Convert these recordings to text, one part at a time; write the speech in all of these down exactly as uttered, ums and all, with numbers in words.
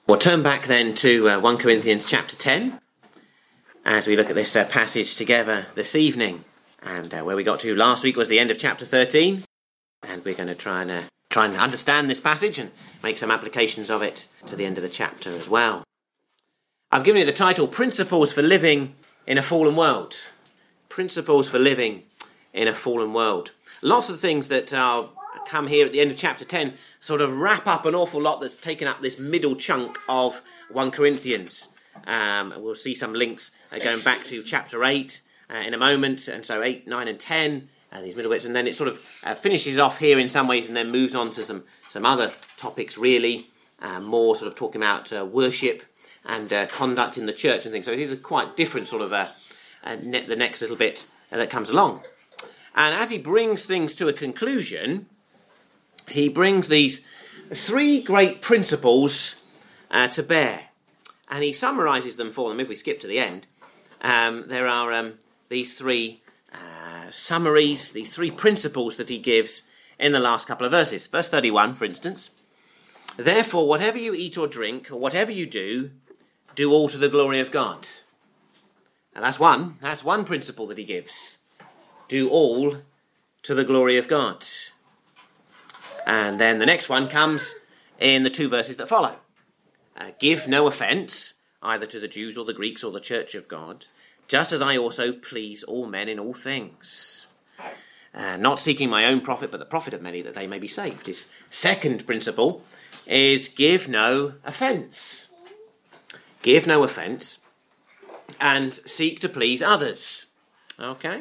We'll turn back then to uh, First Corinthians chapter ten as we look at this uh, passage together this evening. And uh, where we got to last week was the end of chapter thirteen. And we're going to try and uh, try and understand this passage and make some applications of it to the end of the chapter as well. I've given it the title, Principles for Living in a Fallen World. Principles for Living in a Fallen World. Lots of things that are come here at the end of chapter ten sort of wrap up an awful lot that's taken up this middle chunk of First Corinthians. Um, we'll see some links uh, going back to chapter eight uh, in a moment, and so eight, nine and ten, uh, these middle bits, and then it sort of uh, finishes off here in some ways and then moves on to some, some other topics really, uh, more sort of talking about uh, worship and uh, conduct in the church and things. So it is a quite different sort of uh, uh, ne- the next little bit uh, that comes along. And as he brings things to a conclusion, he brings these three great principles uh, to bear. And he summarises them for them. If we skip to the end, um, there are um, these three uh, summaries, these three principles that he gives in the last couple of verses. Verse thirty-one, for instance. Therefore, whatever you eat or drink, or whatever you do, do all to the glory of God. And that's one. That's one principle that he gives. Do all to the glory of God. And then the next one comes in the two verses that follow. Uh, give no offence, either to the Jews or the Greeks or the church of God, just as I also please all men in all things. Uh, not seeking my own profit, but the profit of many, that they may be saved. His second principle is give no offence. Give no offence and seek to please others. Okay?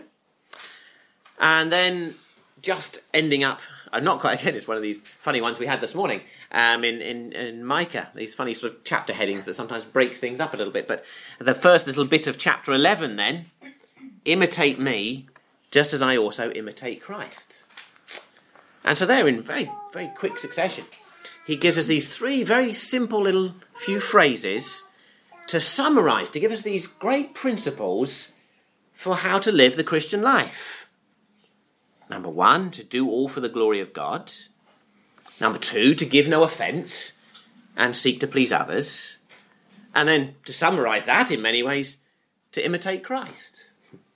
And then just ending up, I'm not quite again, it's one of these funny ones we had this morning um, in, in, in Micah, these funny sort of chapter headings that sometimes break things up a little bit. But the first little bit of chapter eleven then, imitate me just as I also imitate Christ. And so there in very, very quick succession, he gives us these three very simple little few phrases to summarise, to give us these great principles for how to live the Christian life. Number one, to do all for the glory of God. Number two, to give no offence and seek to please others. And then, to summarise that in many ways, to imitate Christ.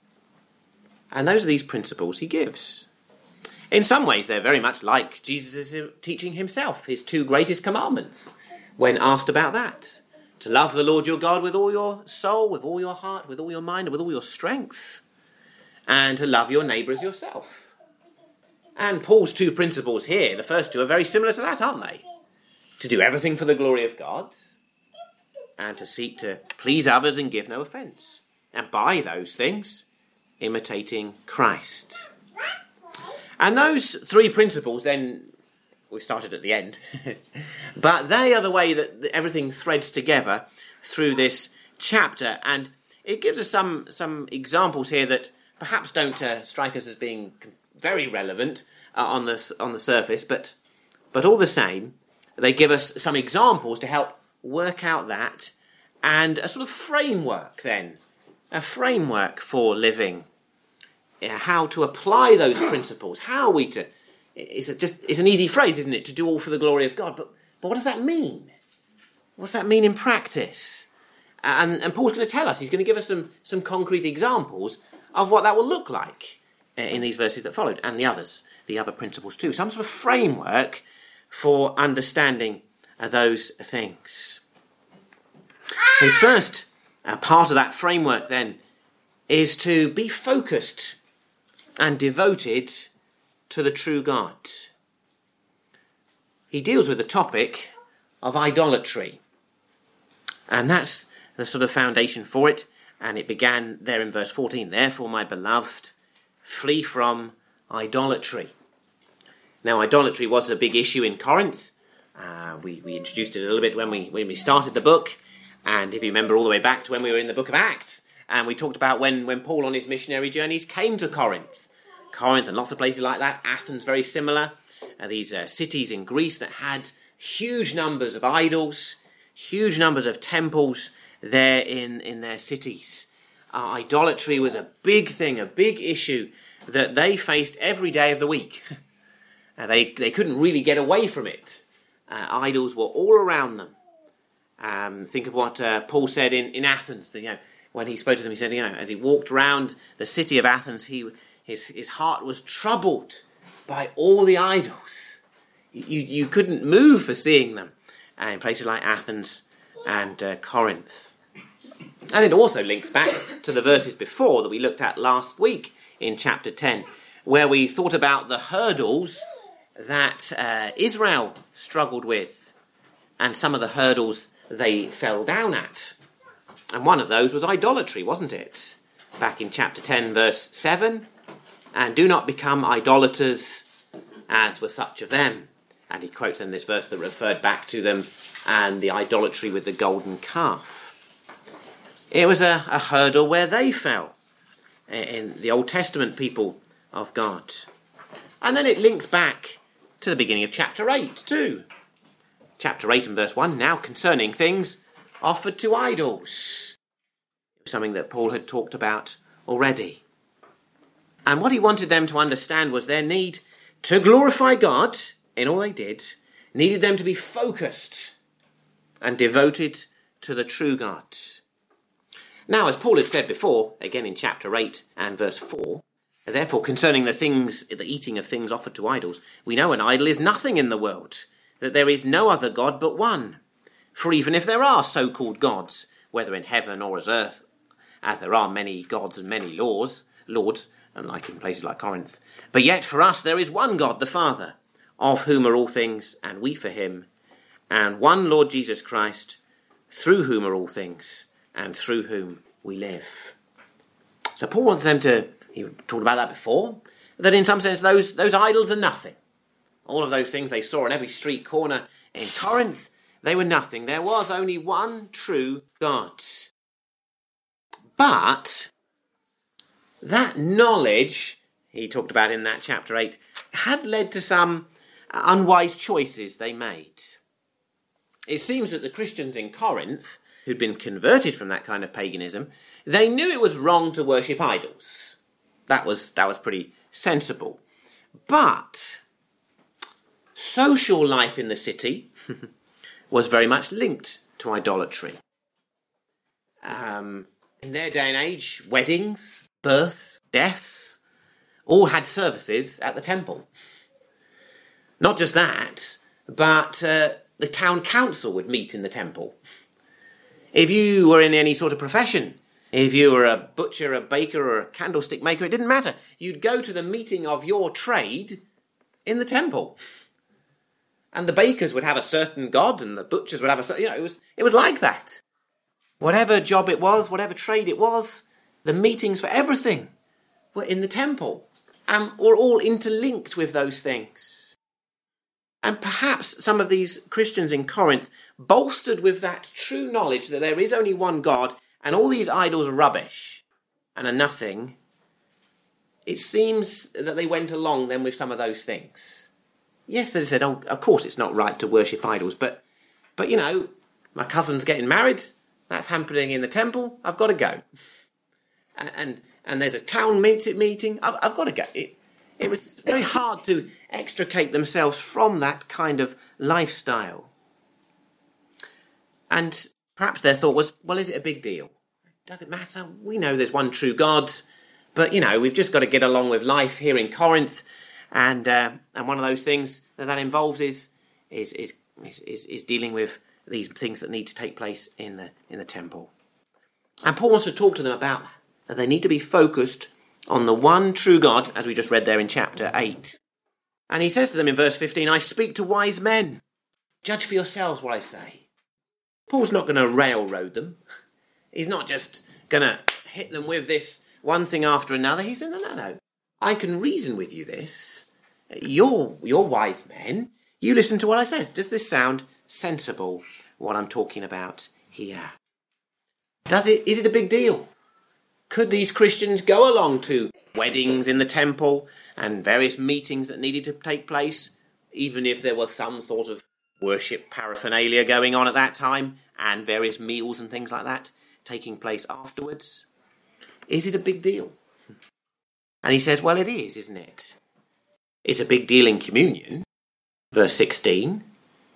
And those are these principles he gives. In some ways, they're very much like Jesus' teaching himself, his two greatest commandments, when asked about that. To love the Lord your God with all your soul, with all your heart, with all your mind, and with all your strength. And to love your neighbour as yourself. And Paul's two principles here, the first two, are very similar to that, aren't they? To do everything for the glory of God, and to seek to please others and give no offence. And by those things, imitating Christ. And those three principles then, we started at the end, but they are the way that everything threads together through this chapter. And it gives us some, some examples here that perhaps don't uh, strike us as being very relevant uh, on the on the surface, but but all the same, they give us some examples to help work out that, and a sort of framework then, a framework for living, yeah, how to apply those principles, how are we to, it's a just it's an easy phrase, isn't it, to do all for the glory of God, but but what does that mean? What does that mean in practice? And, and Paul's going to tell us, he's going to give us some, some concrete examples of what that will look like in these verses that followed, and the others, the other principles too. Some sort of framework for understanding uh, those things. His first uh, part of that framework then is to be focused and devoted to the true God. He deals with the topic of idolatry, and that's the sort of foundation for it, and it began there in verse fourteen. Therefore, my beloved, flee from idolatry. Now, idolatry was a big issue in Corinth. Uh, we, we introduced it a little bit when we when we started the book. And if you remember all the way back to when we were in the book of Acts, and we talked about when, when Paul on his missionary journeys came to Corinth. Corinth and lots of places like that. Athens, very similar. Uh, these uh, cities in Greece that had huge numbers of idols, huge numbers of temples there in, in their cities. Uh, idolatry was a big thing, a big issue that they faced every day of the week. uh, they, they couldn't really get away from it. Uh, idols were all around them. Um, think of what uh, Paul said in, in Athens. You know, when he spoke to them, he said, you know, as he walked around the city of Athens, he his his heart was troubled by all the idols. You you couldn't move for seeing them, and in places like Athens and uh, Corinth. And it also links back to the verses before that we looked at last week in chapter ten, where we thought about the hurdles that uh, Israel struggled with, and some of the hurdles they fell down at. And one of those was idolatry, wasn't it? Back in chapter ten, verse seven, and do not become idolaters, as were such of them. And he quotes then this verse that referred back to them, and the idolatry with the golden calf. It was a, a hurdle where they fell, in the Old Testament people of God. And then it links back to the beginning of chapter eight too. Chapter eight and verse one, now concerning things offered to idols. Something that Paul had talked about already. And what he wanted them to understand was their need to glorify God in all they did, needed them to be focused and devoted to the true God. Now, as Paul had said before, again in chapter eight and verse four, therefore concerning the things, the eating of things offered to idols, we know an idol is nothing in the world, that there is no other God but one. For even if there are so-called gods, whether in heaven or as earth, as there are many gods and many laws, lords, unlike in places like Corinth, but yet for us there is one God, the Father, of whom are all things, and we for him, and one Lord Jesus Christ, through whom are all things, and through whom we live. So Paul wants them to, he talked about that before, that in some sense those, those idols are nothing. All of those things they saw on every street corner in Corinth, they were nothing. There was only one true God. But that knowledge, he talked about in that chapter eight, had led to some unwise choices they made. It seems that the Christians in Corinth, who'd been converted from that kind of paganism, they knew it was wrong to worship idols. That was, that was pretty sensible. But social life in the city was very much linked to idolatry. Um, in their day and age, weddings, births, deaths, all had services at the temple. Not just that, but uh, the town council would meet in the temple. If you were in any sort of profession, if you were a butcher, a baker, or a candlestick maker, it didn't matter. You'd go to the meeting of your trade in the temple. And the bakers would have a certain god, and the butchers would have a certain, you know, it was, it was like that. Whatever job it was, whatever trade it was, the meetings for everything were in the temple, and were all interlinked with those things. And perhaps some of these Christians in Corinth, bolstered with that true knowledge that there is only one God, and all these idols are rubbish and are nothing, it seems that they went along then with some of those things. Yes, they said, oh, of course it's not right to worship idols, but, but you know, my cousin's getting married, that's happening in the temple, I've got to go. And and, and there's a town meeting, I've, I've got to go. It, it was very hard to extricate themselves from that kind of lifestyle. And perhaps their thought was, well, is it a big deal? Does it matter? We know there's one true God, but, you know, we've just got to get along with life here in Corinth. And uh, and one of those things that that involves is is, is is is dealing with these things that need to take place in the in the temple. And Paul wants to talk to them about that, that they need to be focused on the one true God, as we just read there in chapter eight. And he says to them in verse fifteen, I speak to wise men. Judge for yourselves what I say. Paul's not going to railroad them. He's not just going to hit them with this one thing after another. He said, no, no, no. I can reason with you this. You're, you're wise men. You listen to what I say. Does this sound sensible, what I'm talking about here? Does it? Is it a big deal? Could these Christians go along to weddings in the temple and various meetings that needed to take place, even if there was some sort of worship paraphernalia going on at that time and various meals and things like that taking place afterwards? Is it a big deal? And he says, well, it is, isn't it? It's a big deal in communion. Verse sixteen,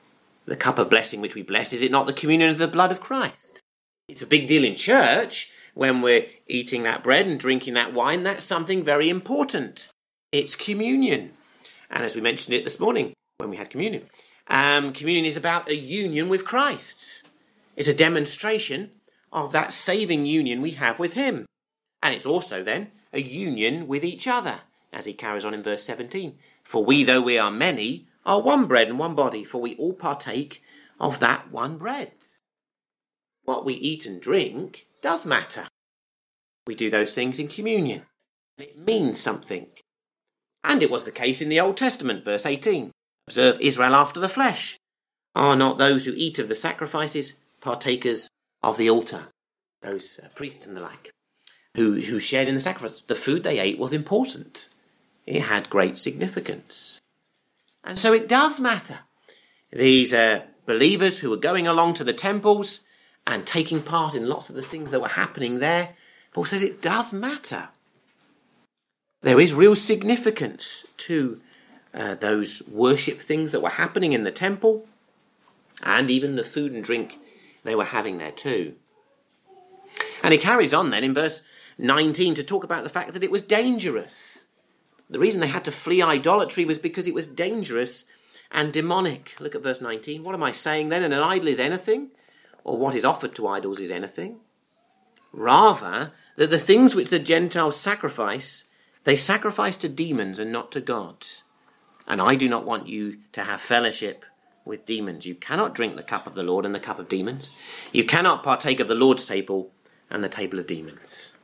The cup of blessing which we bless, is it not the communion of the blood of Christ? It's a big deal in church when we're eating that bread and drinking that wine. That's something very important. It's communion. And as we mentioned it this morning when we had communion, um, communion is about a union with Christ. It's a demonstration of that saving union we have with him. And it's also then a union with each other, as he carries on in verse seventeen. For we, though we are many, are one bread and one body, for we all partake of that one bread. What we eat and drink does matter. We do those things in communion. It means something. And it was the case in the Old Testament, verse eighteen. Observe Israel after the flesh. Are not those who eat of the sacrifices partakers of the altar? Those uh, priests and the like, who, who shared in the sacrifice. The food they ate was important. It had great significance. And so it does matter. These uh, believers who were going along to the temples and taking part in lots of the things that were happening there, Paul says it does matter. There is real significance to uh, those worship things that were happening in the temple, and even the food and drink they were having there too. And he carries on then in verse nineteen to talk about the fact that it was dangerous. The reason they had to flee idolatry was because it was dangerous and demonic. Look at verse nineteen. What am I saying then? And an idol is anything, or what is offered to idols is anything? Rather, that the things which the Gentiles sacrifice, they sacrifice to demons and not to God. And I do not want you to have fellowship with demons. You cannot drink the cup of the Lord and the cup of demons. You cannot partake of the Lord's table and the table of demons.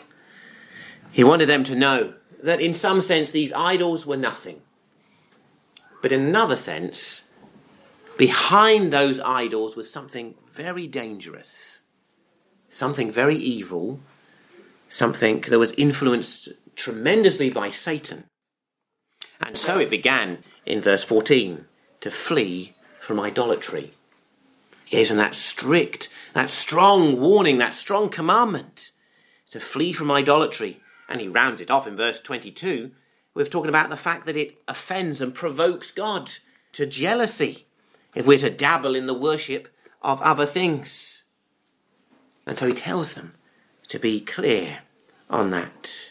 He wanted them to know that in some sense these idols were nothing. But in another sense, behind those idols was something very dangerous, something very evil, something that was influenced tremendously by Satan. And so it began in verse fourteen to flee from idolatry. He gives them that strict, that strong warning, that strong commandment to flee from idolatry. And he rounds it off in verse twenty-two with talking about the fact that it offends and provokes God to jealousy if we're to dabble in the worship of other things. And so he tells them to be clear on that.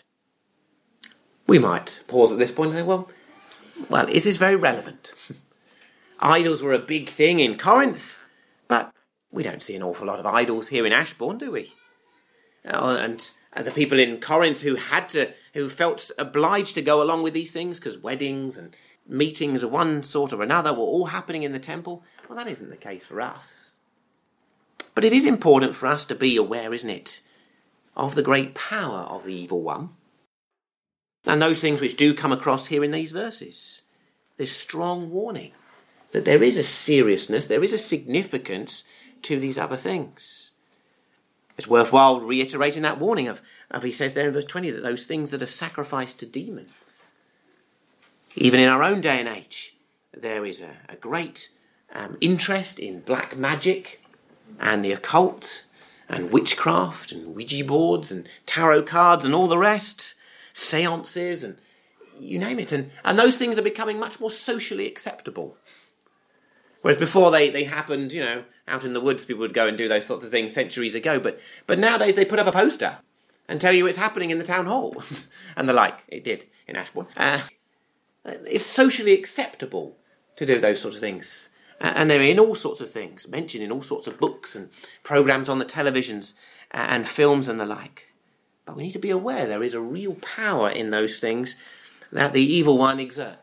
We might pause at this point and say, well, well, is this very relevant? Idols were a big thing in Corinth, but we don't see an awful lot of idols here in Ashbourne, do we? Uh, and, and the people in Corinth who had to, who felt obliged to go along with these things because weddings and meetings of one sort or another were all happening in the temple, well, that isn't the case for us. But it is important for us to be aware, isn't it, of the great power of the evil one. And those things which do come across here in these verses. This strong warning that there is a seriousness, there is a significance to these other things. It's worthwhile reiterating that warning of, of he says there in verse twenty, that those things that are sacrificed to demons. Even in our own day and age, there is a, a great um, interest in black magic and the occult and witchcraft and Ouija boards and tarot cards and all the rest, seances and you name it. And, and those things are becoming much more socially acceptable. Whereas before they, they happened, you know, out in the woods, people would go and do those sorts of things centuries ago. But but nowadays they put up a poster and tell you it's happening in the town hall and the like. It did in Ashbourne. Uh, it's socially acceptable to do those sorts of things. Uh, and they're in all sorts of things, mentioned in all sorts of books and programmes on the televisions uh, and films and the like. But we need to be aware there is a real power in those things that the evil one exerts.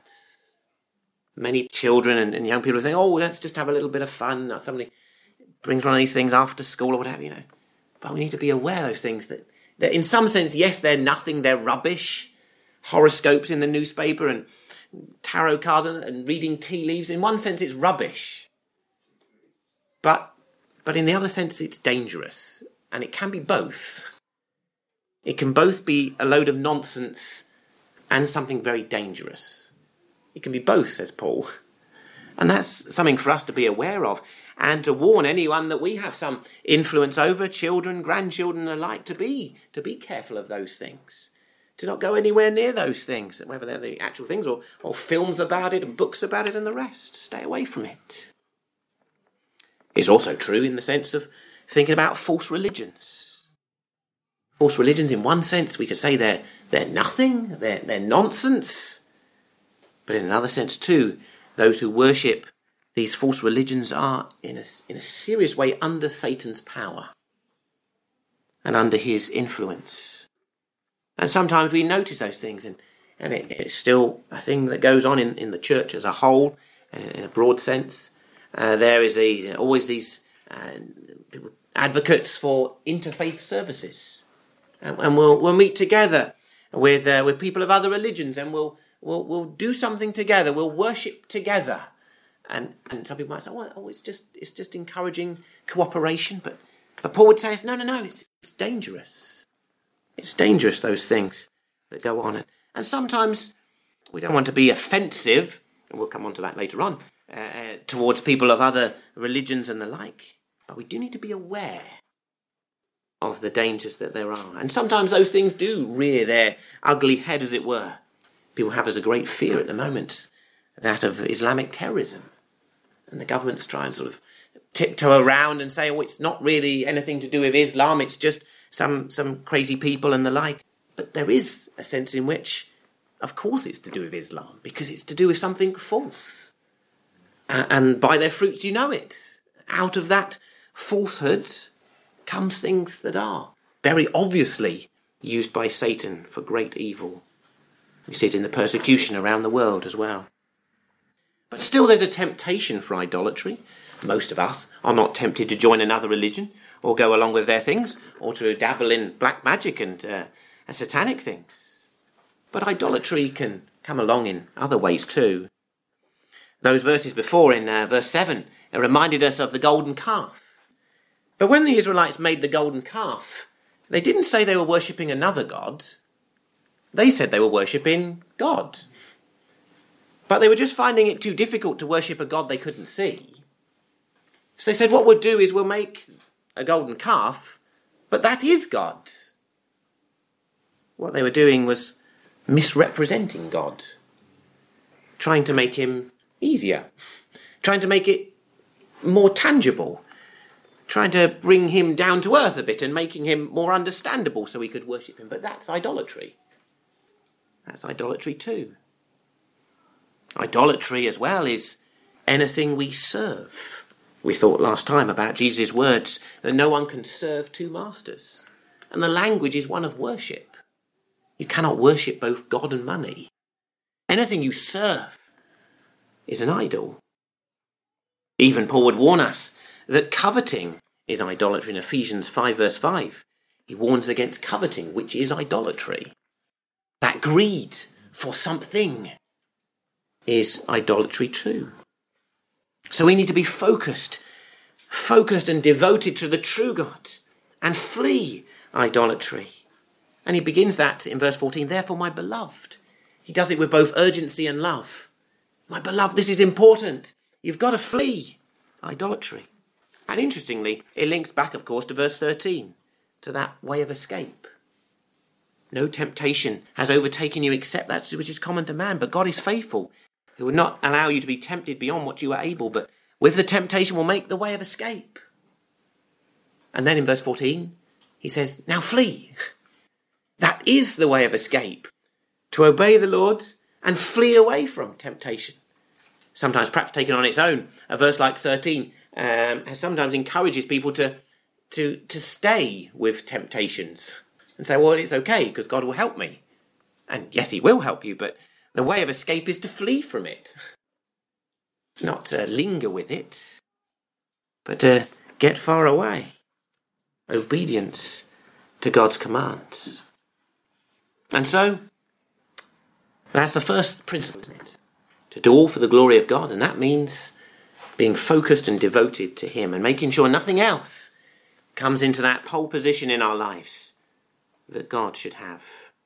Many children and, and young people think, oh, let's just have a little bit of fun, or somebody brings one of these things after school or whatever, you know. But we need to be aware of those things that, that in some sense, yes, they're nothing, they're rubbish. Horoscopes in the newspaper and tarot cards and, and reading tea leaves. In one sense, it's rubbish. But, but in the other sense, it's dangerous. And it can be both. It can both be a load of nonsense and something very dangerous. It can be both, says Paul. And that's something for us to be aware of and to warn anyone that we have some influence over, children, grandchildren alike, to be to be careful of those things. To not go anywhere near those things, whether they're the actual things or, or films about it and books about it and the rest. Stay away from it. It's also true in the sense of thinking about false religions. False religions, in one sense, we could say they're they're nothing, they're, they're nonsense. But in another sense too, those who worship these false religions are, in a, in a serious way, under Satan's power and under his influence. And sometimes we notice those things, and, and it, it's still a thing that goes on in, in the church as a whole, in, in a broad sense. Uh, there is the, always these uh, advocates for interfaith services. And, and we'll, we'll meet together with uh, with people of other religions, and we'll, we'll, we'll do something together, we'll worship together. And and some people might say, oh, oh it's just it's just encouraging cooperation. But, but Paul would say, no, no, no, it's, it's dangerous. It's dangerous, those things that go on. And sometimes we don't want to be offensive, and we'll come on to that later on, uh, towards people of other religions and the like. But we do need to be aware of the dangers that there are. And sometimes those things do rear their ugly head, as it were. People have as a great fear at the moment, that of Islamic terrorism. And the governments try and sort of tiptoe around and say, oh, it's not really anything to do with Islam, it's just some, some crazy people and the like. But there is a sense in which, of course, it's to do with Islam, because it's to do with something false. Uh, and by their fruits you know it. Out of that falsehood comes things that are very obviously used by Satan for great evil. We see it in the persecution around the world as well. But still there's a temptation for idolatry. Most of us are not tempted to join another religion or go along with their things, or to dabble in black magic and, uh, and satanic things. But idolatry can come along in other ways too. Those verses before, in uh, verse seven, it reminded us of the golden calf. But when the Israelites made the golden calf, they didn't say they were worshipping another god. They said they were worshipping God. But they were just finding it too difficult to worship a God they couldn't see. So they said, what we'll do is we'll make a golden calf, but that is God. What they were doing was misrepresenting God, trying to make him easier, trying to make it more tangible, trying to bring him down to earth a bit and making him more understandable so we could worship him. But that's idolatry. That's idolatry too. Idolatry as well is anything we serve. We thought last time about Jesus' words that no one can serve two masters. And the language is one of worship. You cannot worship both God and money. Anything you serve is an idol. Even Paul would warn us that coveting is idolatry in Ephesians five verse five. He warns against coveting, which is idolatry. That greed for something is idolatry too. So we need to be focused, focused and devoted to the true God and flee idolatry. And he begins that in verse fourteen, therefore my beloved. He does it with both urgency and love. My beloved, this is important. You've got to flee idolatry. And interestingly, it links back, of course, to verse thirteen, to that way of escape. No temptation has overtaken you except that which is common to man, but God is faithful, who will not allow you to be tempted beyond what you are able, but with the temptation will make the way of escape. And then in verse fourteen, he says, now flee. That is the way of escape, to obey the Lord and flee away from temptation. Sometimes, perhaps taken on its own, a verse like thirteen um, sometimes encourages people to, to, to stay with temptations and say, well, it's okay because God will help me. And yes, he will help you, but the way of escape is to flee from it. Not to linger with it, but to get far away. Obedience to God's commands. And so, that's the first principle, isn't it? To do all for the glory of God, and that means being focused and devoted to him and making sure nothing else comes into that pole position in our lives that God should have.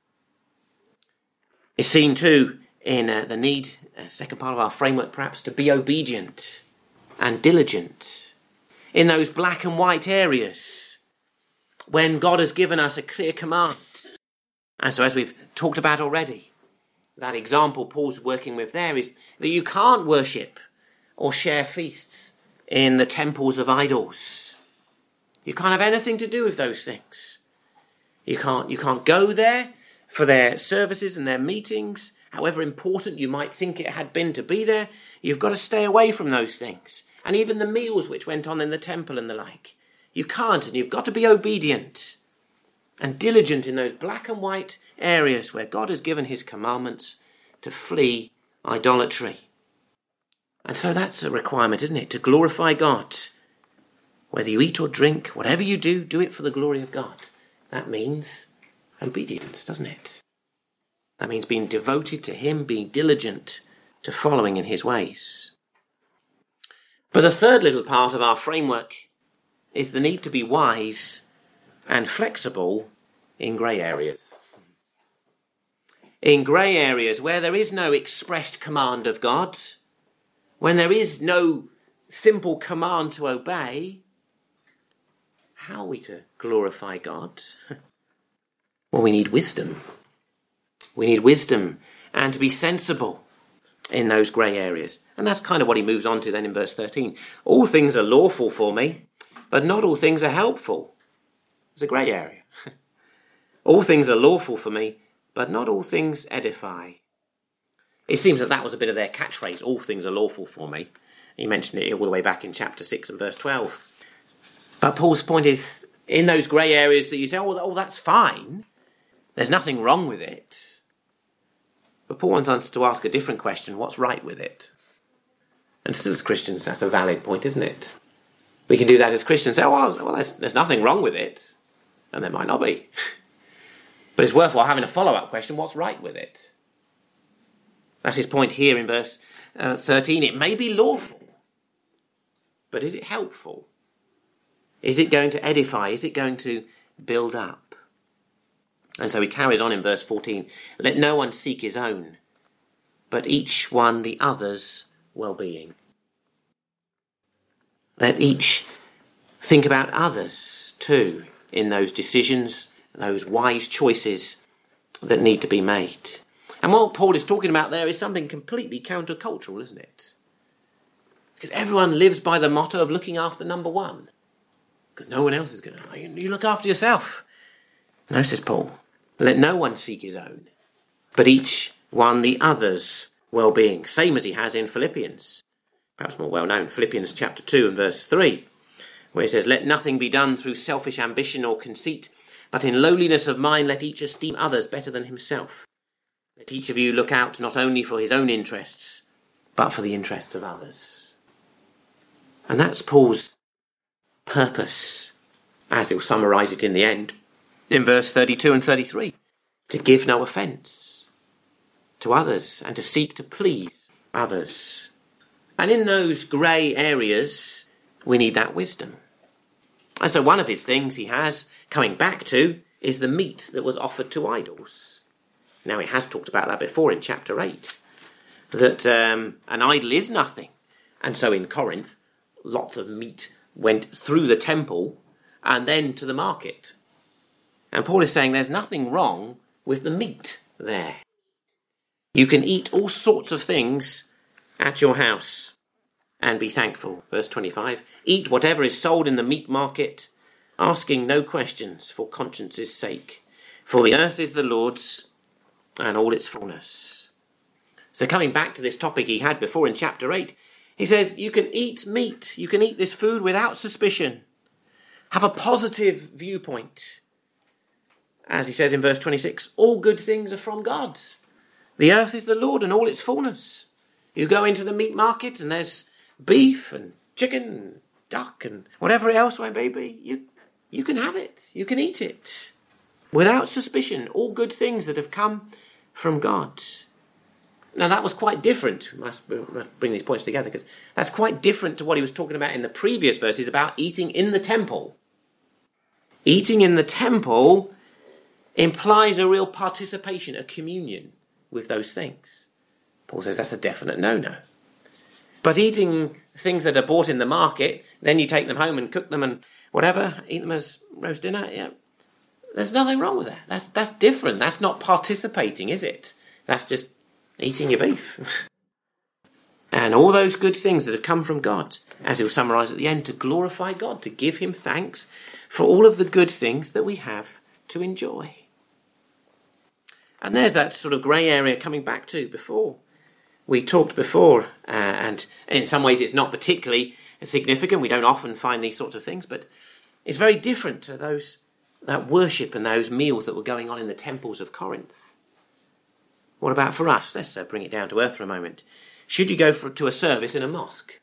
It's seen too in uh, the need, uh, second part of our framework perhaps, to be obedient and diligent in those black and white areas when God has given us a clear command. And so, as we've talked about already, that example Paul's working with there is that you can't worship or share feasts in the temples of idols. You can't have anything to do with those things. You can't, you can't go there for their services and their meetings, however important you might think it had been to be there. You've got to stay away from those things. And even the meals which went on in the temple and the like. You can't, and you've got to be obedient and diligent in those black and white areas where God has given his commandments to flee idolatry. And so that's a requirement, isn't it? To glorify God. Whether you eat or drink, whatever you do, do it for the glory of God. That means obedience, doesn't it? That means being devoted to him, being diligent to following in his ways. But the third little part of our framework is the need to be wise and flexible in grey areas. In grey areas where there is no expressed command of God, when there is no simple command to obey, how are we to glorify God? Well, we need wisdom. We need wisdom and to be sensible in those grey areas. And that's kind of what he moves on to then in verse thirteen. All things are lawful for me, but not all things are helpful. It's a grey area. All things are lawful for me, but not all things edify. It seems that that was a bit of their catchphrase, all things are lawful for me. He mentioned it all the way back in chapter six and verse twelve. But Paul's point is, in those grey areas that you say, oh, oh, that's fine, there's nothing wrong with it. But Paul wants us to ask a different question, what's right with it? And still as Christians, that's a valid point, isn't it? We can do that as Christians, say, oh, well, well there's, there's nothing wrong with it. And there might not be. But it's worthwhile having a follow-up question, what's right with it? That's his point here in verse uh, thirteen. It may be lawful, but is it helpful? Is it going to edify? Is it going to build up? And so he carries on in verse fourteen. Let no one seek his own, but each one the other's well-being. Let each think about others too in those decisions, those wise choices that need to be made. And what Paul is talking about there is something completely countercultural, isn't it? Because everyone lives by the motto of looking after number one. Because no one else is going to. You look after yourself. No, says Paul. Let no one seek his own, but each one the other's well-being. Same as he has in Philippians. Perhaps more well known. Philippians chapter two and verse three. Where he says, let nothing be done through selfish ambition or conceit, but in lowliness of mind let each esteem others better than himself. Let each of you look out not only for his own interests, but for the interests of others. And that's Paul's purpose, as he'll summarise it in the end, in verse thirty-two and thirty-three. To give no offence to others and to seek to please others. And in those grey areas, we need that wisdom. And so one of his things he has, coming back to, is the meat that was offered to idols. Now, he has talked about that before in chapter eight, that um, an idol is nothing. And so in Corinth, lots of meat went through the temple and then to the market. And Paul is saying there's nothing wrong with the meat there. You can eat all sorts of things at your house and be thankful. Verse twenty-five, eat whatever is sold in the meat market, asking no questions for conscience's sake. For the earth is the Lord's, and all its fullness. So coming back to this topic he had before in chapter eight, he says you can eat meat, you can eat this food without suspicion. Have a positive viewpoint. As he says in verse twenty-six, all good things are from God. The earth is the Lord and all its fullness. You go into the meat market and there's beef and chicken and duck and whatever else might be, you, you can have it, you can eat it. Without suspicion, all good things that have come from God. Now that was quite different. I must bring these points together because that's quite different to what he was talking about in the previous verses about eating in the temple. Eating in the temple implies a real participation, a communion with those things. Paul says that's a definite no-no. But eating things that are bought in the market, then you take them home and cook them and whatever, eat them as roast dinner, yeah. There's nothing wrong with that. That's that's different. That's not participating, is it? That's just eating your beef. and all those good things that have come from God, as he'll summarise at the end, to glorify God, to give him thanks for all of the good things that we have to enjoy. And there's that sort of grey area coming back to before. We talked before, uh, and in some ways it's not particularly significant. We don't often find these sorts of things, but it's very different to those that worship and those meals that were going on in the temples of Corinth. What about for us? Let's uh, bring it down to earth for a moment. Should you go for, to a service in a mosque?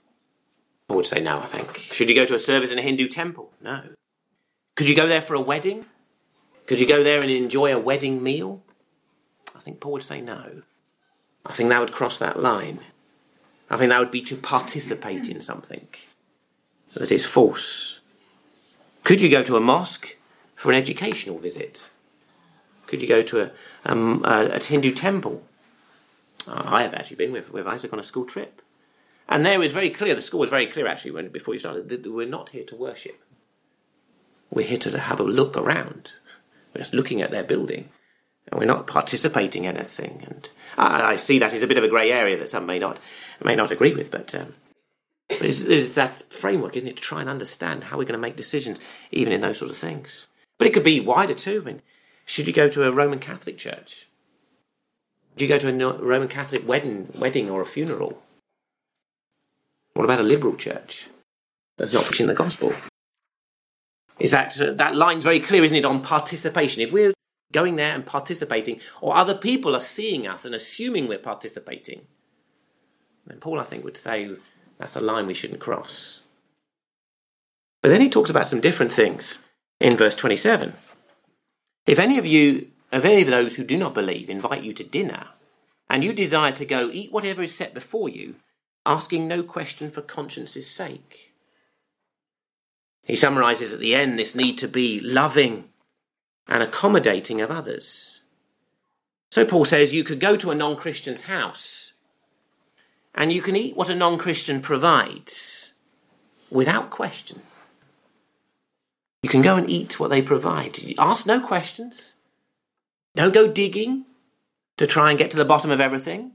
I would say no, I think. Should you go to a service in a Hindu temple? No. Could you go there for a wedding? Could you go there and enjoy a wedding meal? I think Paul would say no. I think that would cross that line. I think that would be to participate in something that is false. Could you go to a mosque for an educational visit? Could you go to a, um, a, a Hindu temple? Uh, I have actually been with, with Isaac on a school trip. And there it was very clear, the school was very clear actually when before you started, that we're not here to worship. We're here to have a look around. We're just looking at their building. And we're not participating in anything. And I, I see that as a bit of a grey area that some may not may not agree with, but um, there's, there's that framework, isn't it, to try and understand how we're going to make decisions, even in those sort of things. But it could be wider too. I mean, should you go to a Roman Catholic church? Do you go to a Roman Catholic wedding, wedding or a funeral? What about a liberal church that's not preaching the gospel? Is that uh, that line's very clear, isn't it, on participation? If we're going there and participating, or other people are seeing us and assuming we're participating, then Paul, I think, would say that's a line we shouldn't cross. But then he talks about some different things in verse twenty-seven. If any of you, if any of those who do not believe invite you to dinner, and you desire to go eat whatever is set before you, asking no question for conscience's sake. He summarises at the end this need to be loving and accommodating of others. So Paul says you could go to a non-Christian's house and you can eat what a non-Christian provides without question. You can go and eat what they provide. Ask no questions. Don't go digging to try and get to the bottom of everything.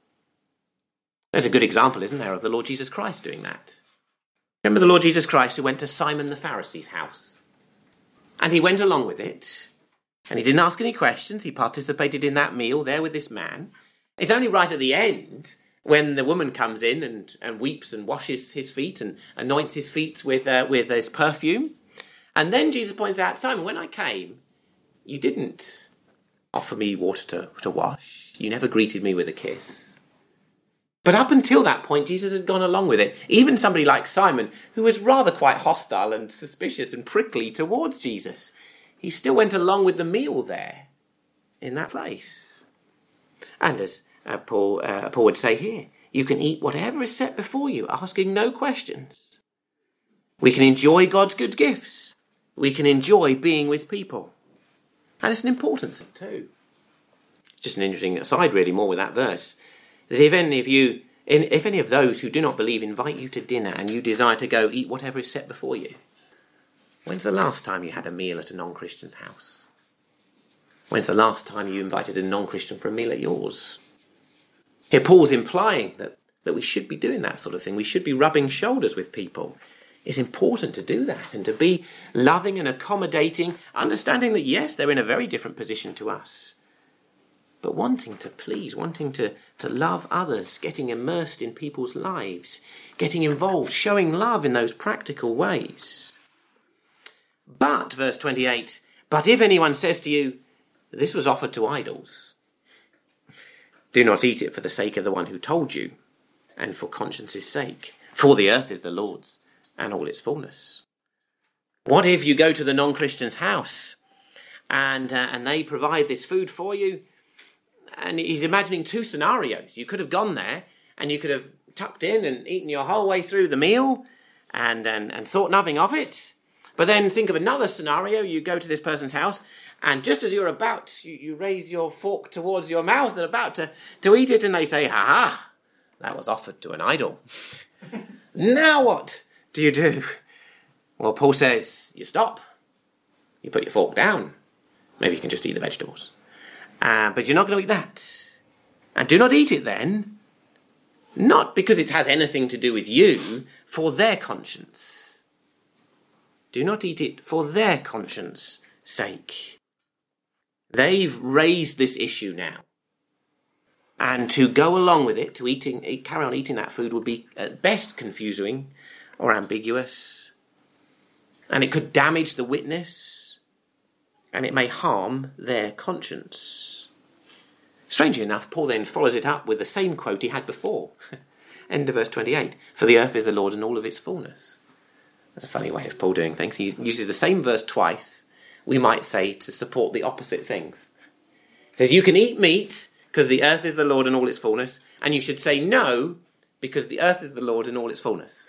There's a good example, isn't there, of the Lord Jesus Christ doing that. Remember the Lord Jesus Christ who went to Simon the Pharisee's house? And he went along with it. And he didn't ask any questions. He participated in that meal there with this man. It's only right at the end when the woman comes in and, and weeps and washes his feet and anoints his feet with, uh, with his perfume. And then Jesus points out, Simon, when I came, you didn't offer me water to, to wash. You never greeted me with a kiss. But up until that point, Jesus had gone along with it. Even somebody like Simon, who was rather quite hostile and suspicious and prickly towards Jesus, he still went along with the meal there in that place. And as uh, Paul, uh, Paul would say here, you can eat whatever is set before you, asking no questions. We can enjoy God's good gifts. We can enjoy being with people. And it's an important thing too. Just an interesting aside really more with that verse. That if any of you, if any of those who do not believe invite you to dinner and you desire to go eat whatever is set before you, when's the last time you had a meal at a non-Christian's house? When's the last time you invited a non-Christian for a meal at yours? Here Paul's implying that, that we should be doing that sort of thing. We should be rubbing shoulders with people. It's important to do that and to be loving and accommodating, understanding that yes, they're in a very different position to us. But wanting to please, wanting to, to love others, getting immersed in people's lives, getting involved, showing love in those practical ways. But, verse twenty-eight, but if anyone says to you, this was offered to idols, do not eat it for the sake of the one who told you, and for conscience's sake. For the earth is the Lord's, and all its fullness. What if you go to the non-Christian's house, and uh, and they provide this food for you? And he's imagining two scenarios. You could have gone there and you could have tucked in and eaten your whole way through the meal and, and, and thought nothing of it. But then think of another scenario. You go to this person's house and just as you're about, you, you raise your fork towards your mouth and about to, to eat it and they say, ha ha, that was offered to an idol. Now what do you do? Well, Paul says, you stop. You put your fork down. Maybe you can just eat the vegetables. Uh, but you're not going to eat that. And do not eat it then Not because it has anything to do with you, for their conscience. Do not eat it for their conscience' sake. They've raised this issue now. And to go along with it, to eating, carry on eating that food would be at best confusing or ambiguous. And it could damage the witness. And it may harm their conscience. Strangely enough, Paul then follows it up with the same quote he had before. End of verse twenty-eight. For the earth is the Lord and all of its fullness. That's a funny way of Paul doing things. He uses the same verse twice, we might say, to support the opposite things. He says, you can eat meat because the earth is the Lord and all its fullness, and you should say no because the earth is the Lord and all its fullness.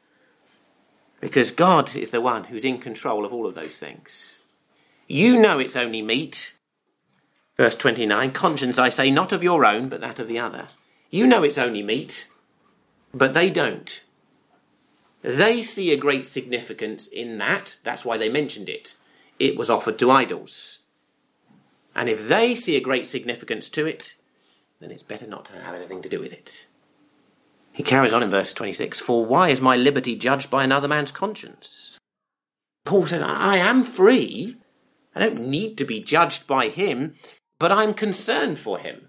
Because God is the one who's in control of all of those things. You know it's only meat. Verse twenty-nine, conscience, I say, not of your own, but that of the other. You know it's only meat, but they don't. They see a great significance in that. That's why they mentioned it. It was offered to idols. And if they see a great significance to it, then it's better not to have anything to do with it. He carries on in verse twenty-six, for why is my liberty judged by another man's conscience? Paul says, I am free. I don't need to be judged by him, but I'm concerned for him.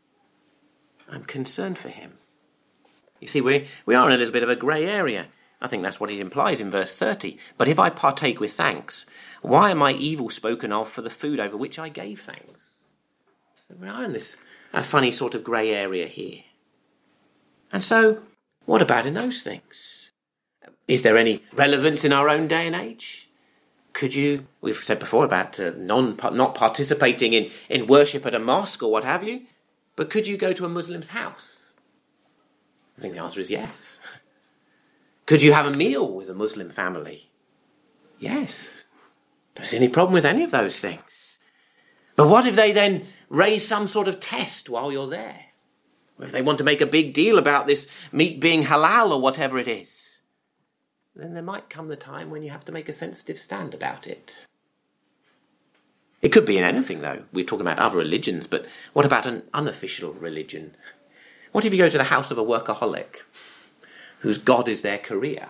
I'm concerned for him. You see, we, we are in a little bit of a grey area. I think that's what it implies in verse thirty. But if I partake with thanks, why am I evil spoken of for the food over which I gave thanks? We are in this a funny sort of grey area here. And so, what about in those things? Is there any relevance in our own day and age? Could you, we've said before about uh, non, not participating in, in worship at a mosque or what have you, but could you go to a Muslim's house? I think the answer is yes. Could you have a meal with a Muslim family? Yes. Don't see any problem with any of those things. But what if they then raise some sort of test while you're there? If they want to make a big deal about this meat being halal or whatever it is, then there might come the time when you have to make a sensitive stand about it. It could be in anything, though. We're talking about other religions, but what about an unofficial religion? What if you go to the house of a workaholic, whose God is their career,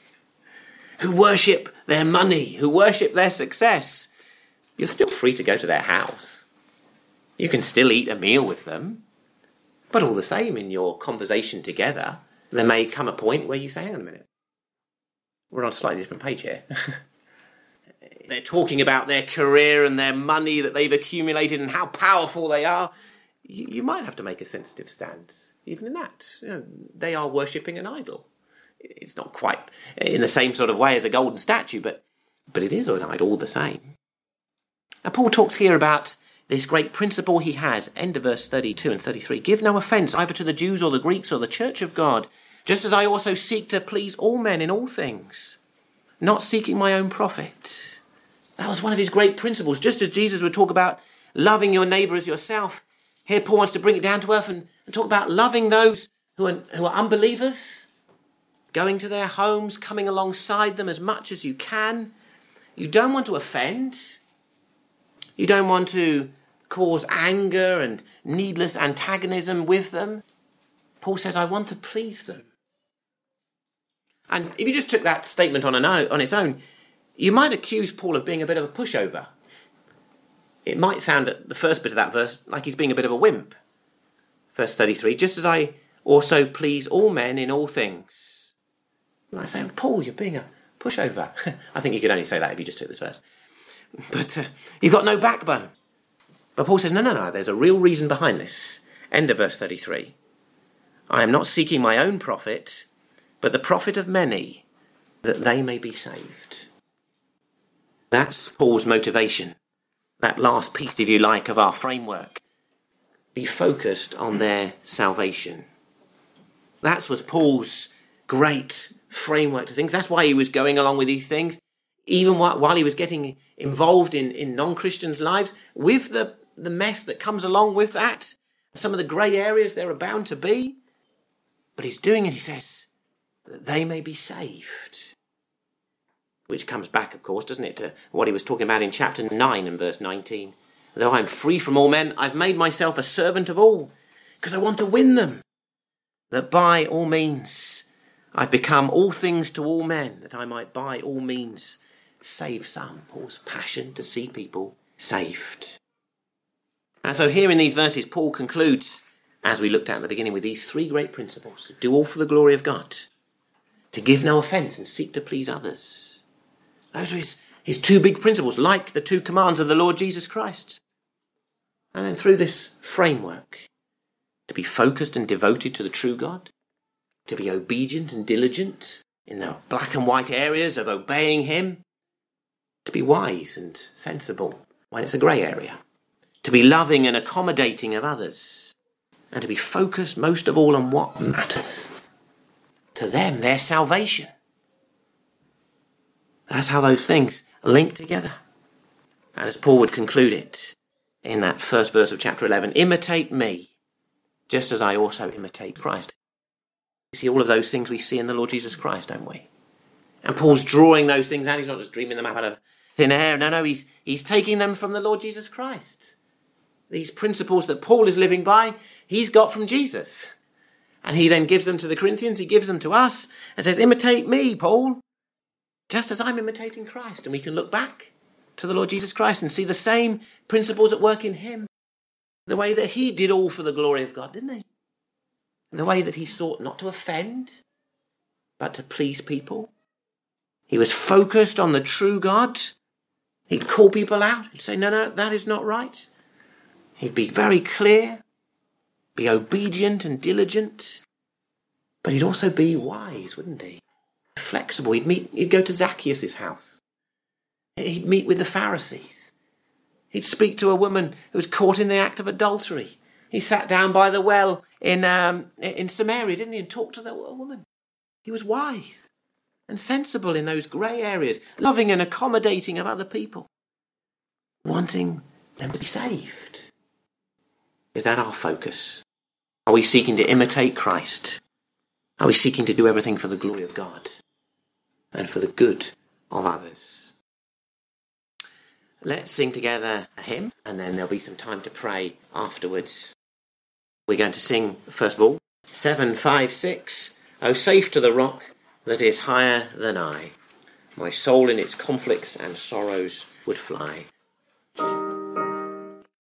who worship their money, who worship their success? You're still free to go to their house. You can still eat a meal with them. But all the same, in your conversation together, there may come a point where you say, hang on a minute, we're on a slightly different page here. They're talking about their career and their money that they've accumulated and how powerful they are. You, you might have to make a sensitive stand, even in that. You know, they are worshipping an idol. It's not quite in the same sort of way as a golden statue, but, but it is an idol all the same. Now, Paul talks here about this great principle he has, end of verse thirty-two and thirty-three. Give no offence either to the Jews or the Greeks or the church of God, just as I also seek to please all men in all things, not seeking my own profit. That was one of his great principles. Just as Jesus would talk about loving your neighbour as yourself, here Paul wants to bring it down to earth and, and talk about loving those who are, who are unbelievers, going to their homes, coming alongside them as much as you can. You don't want to offend. You don't want to cause anger and needless antagonism with them. Paul says, I want to please them. And if you just took that statement on, an o- on its own, you might accuse Paul of being a bit of a pushover. It might sound at the first bit of that verse like he's being a bit of a wimp. Verse thirty-three, just as I also please all men in all things. You might say, Paul, you're being a pushover. I think you could only say that if you just took this verse. But uh, you've got no backbone. But Paul says, no, no, no, there's a real reason behind this. End of verse thirty-three. I am not seeking my own profit, but the profit of many, that they may be saved. That's Paul's motivation. That last piece, if you like, of our framework. Be focused on their salvation. That was Paul's great framework to think. That's why he was going along with these things, even while, while he was getting involved in, in non-Christians' lives, with the, the mess that comes along with that, some of the grey areas there are bound to be. But he's doing it, he says, that they may be saved. Which comes back, of course, doesn't it, to what he was talking about in chapter nine and verse nineteen. Though I'm free from all men, I've made myself a servant of all, because I want to win them. that by all means I've become all things to all men, that I might by all means save some. Paul's passion to see people saved. And so here in these verses, Paul concludes, as we looked at at the beginning, with these three great principles: to do all for the glory of God, to give no offence and seek to please others. Those are his, his two big principles, like the two commands of the Lord Jesus Christ. And then through this framework, to be focused and devoted to the true God, to be obedient and diligent in the black and white areas of obeying him, to be wise and sensible when it's a grey area, to be loving and accommodating of others, and to be focused most of all on what matters to them, their salvation. That's how those things link together. And as Paul would conclude it in that first verse of chapter eleven, imitate me, just as I also imitate Christ. You see, all of those things we see in the Lord Jesus Christ, don't we? And Paul's drawing those things out. He's not just dreaming them up out of thin air. No, no, he's, he's taking them from the Lord Jesus Christ. These principles that Paul is living by, he's got from Jesus. And he then gives them to the Corinthians, he gives them to us, and says, imitate me, Paul, just as I'm imitating Christ. And we can look back to the Lord Jesus Christ and see the same principles at work in him. The way that he did all for the glory of God, didn't he? And the way that he sought not to offend, but to please people. He was focused on the true God. He'd call people out. He'd say, no, no, that is not right. He'd be very clear, be obedient and diligent, but he'd also be wise, wouldn't he? Flexible. He'd meet, he'd go to Zacchaeus' house. He'd meet with the Pharisees. He'd speak to a woman who was caught in the act of adultery. He sat down by the well in um, in Samaria, didn't he, and talked to the woman. He was wise and sensible in those grey areas, loving and accommodating of other people, wanting them to be saved. Is that our focus? Are we seeking to imitate Christ? Are we seeking to do everything for the glory of God and for the good of others? Let's sing together a hymn, and then there'll be some time to pray afterwards. We're going to sing, first of all, seven, five, six, "O safe to the rock that is higher than I, my soul in its conflicts and sorrows would fly."